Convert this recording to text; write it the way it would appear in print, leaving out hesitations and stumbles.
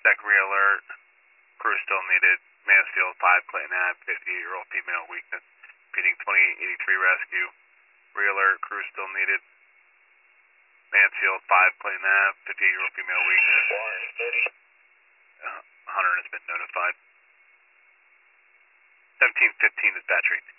Secondary alert. Crew still needed. Mansfield 5, Clayton Ave, 58-year-old female weakness. Repeating 2883 rescue. Re-alert. Crew still needed. Mansfield 5, Clayton Ave, 58-year-old female weakness. Hunter has been notified. 1715 dispatch rate.